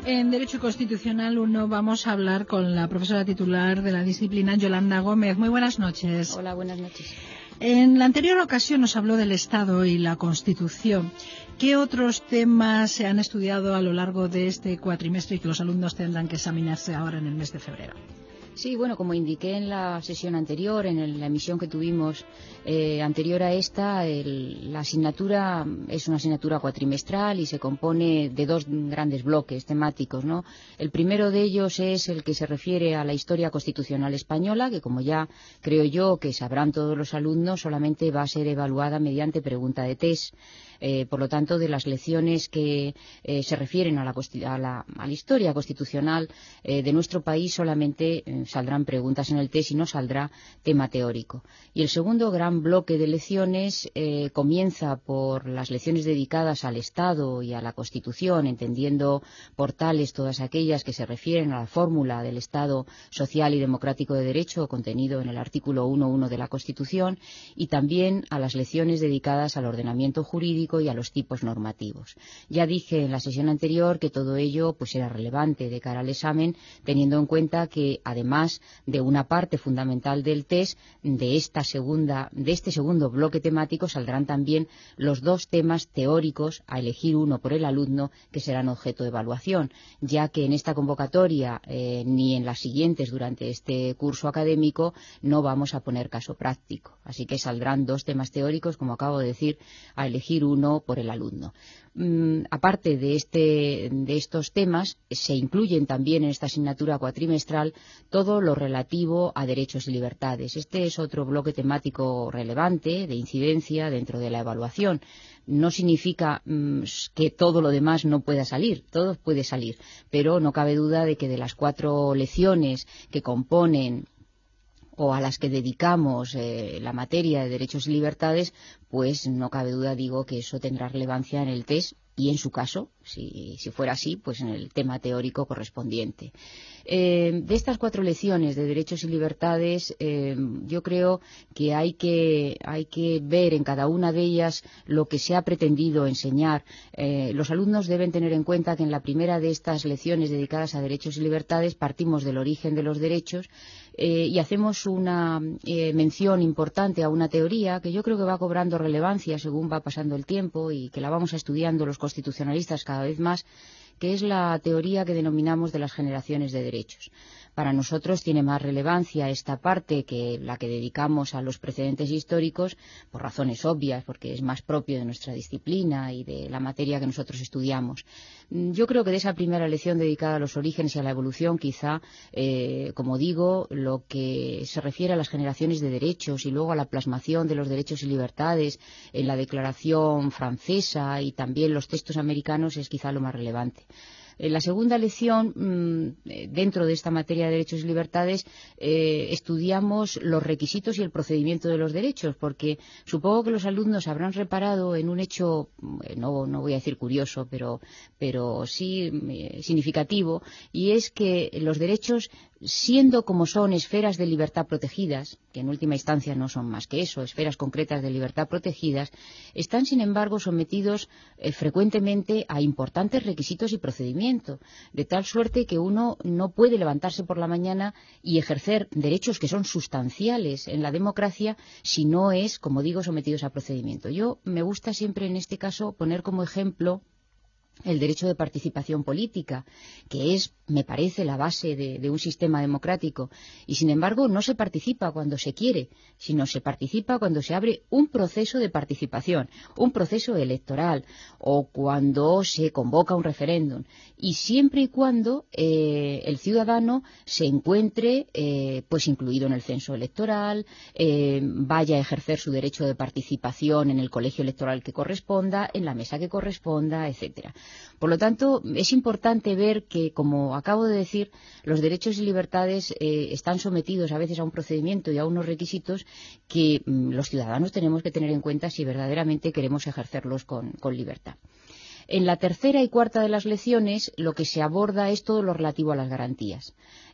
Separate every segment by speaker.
Speaker 1: En Derecho Constitucional 1 vamos a hablar con la profesora titular de la disciplina, Yolanda Gómez. Muy buenas noches.
Speaker 2: Hola, buenas noches.
Speaker 1: En la anterior ocasión nos habló del Estado y la Constitución. ¿Qué otros temas se han estudiado a lo largo de este cuatrimestre y que los alumnos tendrán que examinarse ahora en el mes de febrero?
Speaker 2: Sí, bueno, como indiqué en la sesión anterior, en la emisión que tuvimos anterior a esta, la asignatura es una asignatura cuatrimestral y se compone de dos grandes bloques temáticos, ¿no? El primero de ellos es el que se refiere a la historia constitucional española, que como ya creo yo que sabrán todos los alumnos, solamente va a ser evaluada mediante pregunta de test. Por lo tanto, de las lecciones que se refieren a la historia constitucional de nuestro país, solamente saldrán preguntas en el test y no saldrá tema teórico. Y el segundo gran bloque de lecciones comienza por las lecciones dedicadas al Estado y a la Constitución, entendiendo por tales todas aquellas que se refieren a la fórmula del Estado social y democrático de derecho contenido en el artículo 1.1 de la Constitución, y también a las lecciones dedicadas al ordenamiento jurídico y a los tipos normativos. Ya dije en la sesión anterior que todo ello pues era relevante de cara al examen, teniendo en cuenta que además de una parte fundamental del test, de este segundo bloque temático saldrán también los dos temas teóricos, a elegir uno por el alumno, que serán objeto de evaluación, ya que en esta convocatoria ni en las siguientes durante este curso académico no vamos a poner caso práctico. Así que saldrán dos temas teóricos, como acabo de decir, a elegir uno por el alumno. Aparte de estos temas, se incluyen también en esta asignatura cuatrimestral todo lo relativo a derechos y libertades. Este es otro bloque temático relevante, de incidencia dentro de la evaluación. No significa que todo lo demás no pueda salir, todo puede salir, pero no cabe duda de que de las 4 lecciones que componen o a las que dedicamos la materia de derechos y libertades, pues no cabe duda, digo, que eso tendrá relevancia en el test y, en su caso, si fuera así, pues en el tema teórico correspondiente. De estas 4 lecciones de derechos y libertades, yo creo que hay que ver en cada una de ellas lo que se ha pretendido enseñar. Los alumnos deben tener en cuenta que en la primera de estas lecciones dedicadas a derechos y libertades partimos del origen de los derechos y hacemos una mención importante a una teoría que yo creo que va cobrando relevancia según va pasando el tiempo y que la vamos estudiando los constitucionalistas cada vez más, que es la teoría que denominamos de las generaciones de derechos. Para nosotros tiene más relevancia esta parte que la que dedicamos a los precedentes históricos, por razones obvias, porque es más propio de nuestra disciplina y de la materia que nosotros estudiamos. Yo creo que de esa primera lección dedicada a los orígenes y a la evolución, quizá, como digo, lo que se refiere a las generaciones de derechos y luego a la plasmación de los derechos y libertades en la Declaración francesa y también los textos americanos es quizá lo más relevante. En la segunda lección, dentro de esta materia de derechos y libertades, estudiamos los requisitos y el procedimiento de los derechos, porque supongo que los alumnos habrán reparado en un hecho, no voy a decir curioso, pero sí significativo, y es que los derechos, siendo como son esferas de libertad protegidas, que en última instancia no son más que eso, esferas concretas de libertad protegidas, están sin embargo sometidos frecuentemente a importantes requisitos y procedimientos, de tal suerte que uno no puede levantarse por la mañana y ejercer derechos que son sustanciales en la democracia si no es, como digo, sometidos a procedimiento. Yo me gusta siempre en este caso poner como ejemplo el derecho de participación política, que es, me parece, la base de un sistema democrático. Y, sin embargo, no se participa cuando se quiere, sino se participa cuando se abre un proceso de participación, un proceso electoral, o cuando se convoca un referéndum. Y siempre y cuando el ciudadano se encuentre pues incluido en el censo electoral, vaya a ejercer su derecho de participación en el colegio electoral que corresponda, en la mesa que corresponda, etcétera. Por lo tanto, es importante ver que, como acabo de decir, los derechos y libertades están sometidos a veces a un procedimiento y a unos requisitos que los ciudadanos tenemos que tener en cuenta si verdaderamente queremos ejercerlos con libertad. En la tercera y cuarta de las lecciones lo que se aborda es todo lo relativo a las garantías.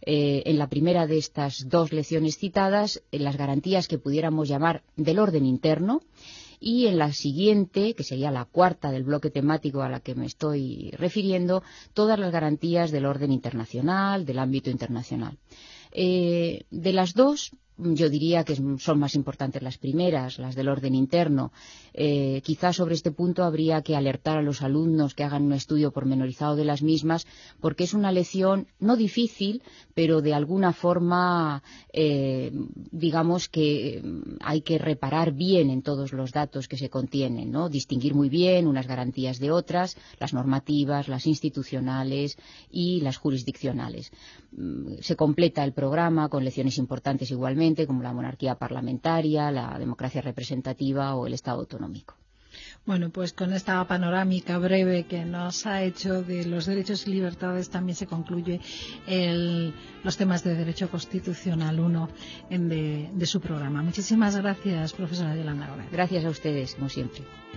Speaker 2: En la primera de estas 2 lecciones citadas, las garantías que pudiéramos llamar del orden interno, y en la siguiente, que sería la cuarta del bloque temático a la que me estoy refiriendo, todas las garantías del orden internacional, del ámbito internacional. De las dos, yo diría que son más importantes las primeras, las del orden interno. Quizás sobre este punto habría que alertar a los alumnos que hagan un estudio pormenorizado de las mismas, porque es una lección no difícil, pero de alguna forma, digamos que hay que reparar bien en todos los datos que se contienen, ¿no? Distinguir muy bien unas garantías de otras, las normativas, las institucionales y las jurisdiccionales. Se completa el programa con lecciones importantes igualmente, como la monarquía parlamentaria, la democracia representativa o el Estado autonómico.
Speaker 1: Bueno, pues con esta panorámica breve que nos ha hecho de los derechos y libertades también se concluye los temas de Derecho Constitucional 1 de su programa. Muchísimas gracias, profesora Yolanda Gómez.
Speaker 2: Gracias a ustedes, como siempre.